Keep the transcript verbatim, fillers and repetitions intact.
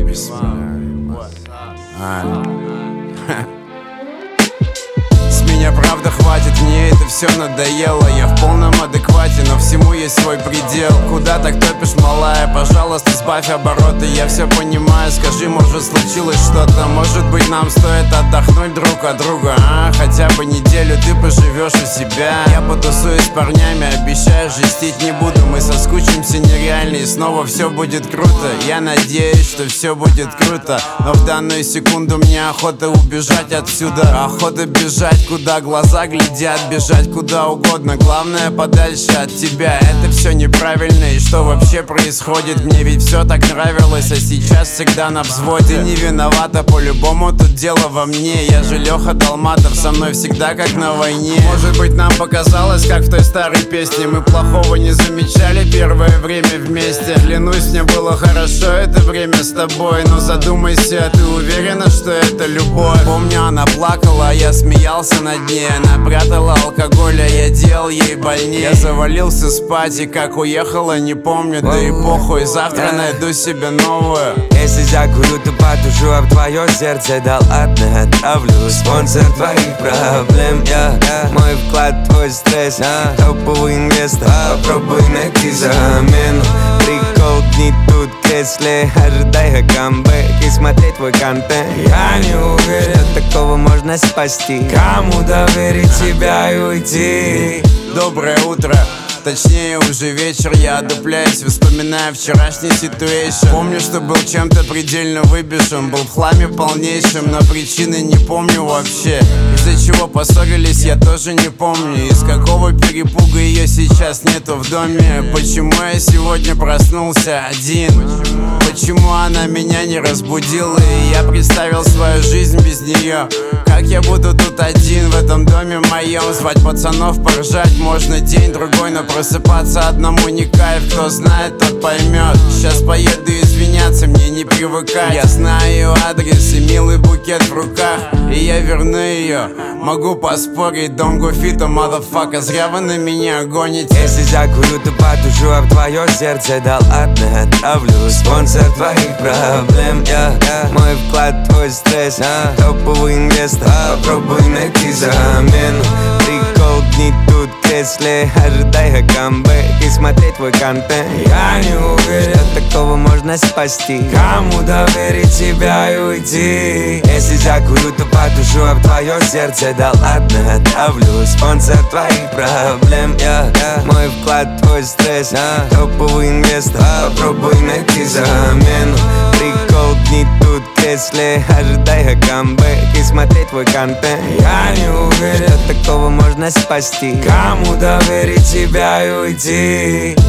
С меня правда хватит, мне это все надоело. Я в полном адеквате, но всему есть свой предел. Куда так топишь, малая? Пожалуйста, сбавь обороты. Я все понимаю, скажи, может случилось что-то. Может быть, нам стоит отдохнуть друг от друга, а? Хотя бы неделю ты поживешь у себя. Я потусуюсь с парнями, обещаю, жестить не буду. Мы соскучимся нереально и снова все будет круто. Я надеюсь, что все будет круто, но в данную секунду мне охота убежать отсюда. Охота бежать, куда глаза глядят, бежать куда угодно, главное подальше от тебя. Это все неправильно, и что вообще происходит? Мне ведь все так нравилось, а сейчас всегда на взводе. Ты не виновата, по-любому тут дело во мне. Я же Леха Долматов, со мной всегда как на войне. Может быть, нам показалось, как в той старой песне. Мы плохого не замечали первое время вместе. Клянусь, мне было хорошо это время с тобой. Но задумайся, ты уверена, что это любовь? Помню, она плакала, а я смеялся над ней. Она прятала алкоголь, а я делал ей больнее. Я завалился спать, и как уехала, не помню. Да и похуй, завтра найду себе новую. Если закурю, то потушу, а в твое сердце да ладно отправлю. Спонсор твоих проблем, я yeah. Мой вклад, твой стресс, yeah. Топовый инвестор, попробуй найти замену. Прикол дни тут в кресле, ожидай камбэк и смотреть твой контент. Я не уверен, что такого можно спасти. Кому доверить себя и уйти? Доброе утро, точнее уже вечер. Я одупляюсь, вспоминая вчерашний ситуэйшн. Помню, что был чем-то предельно выбежен. Был в хламе полнейшем, но причины не помню вообще. Из-за чего поссорились, я тоже не помню. Из какого перепуга ее сейчас нету в доме. Почему я сегодня проснулся один? Почему она меня не разбудила? И я представил свою жизнь без нее. Как я буду тут один в этом доме моем? Звать пацанов, поржать можно день-другой, но просыпаться одному не кайф. Кто знает, тот поймет. Сейчас поеду извиняться, мне не привыкать. Я знаю ее адрес и милый букет в руках, и я верну ее. Могу поспорить, don't go fit a motherfucker. Зря вы на меня гоните. Если закурю, то потушу, а в твое сердце да ладно отправлю. Спонсор твоих проблем, я yeah. Мой вклад, твой стресс, yeah. Топовый инвестор, попробуй найти замену. Прикол дни тут в кресле, ожидай камбэк и смотреть твой контент. Я не уверен, что такого можно спасти. Кому доверить себя и уйти? Если закурю, то потушу, а в твое сердце да ладно отправлю. Спонсор твоих проблем, я yeah. Мой вклад, твой стресс, yeah. Топовый инвестор, попробуй найти замену. Прикол дни тут в кресле, ожидай камбэк и смотреть твой контент. Я не уверен, что такого можно спасти. Кому доверить себя и уйти?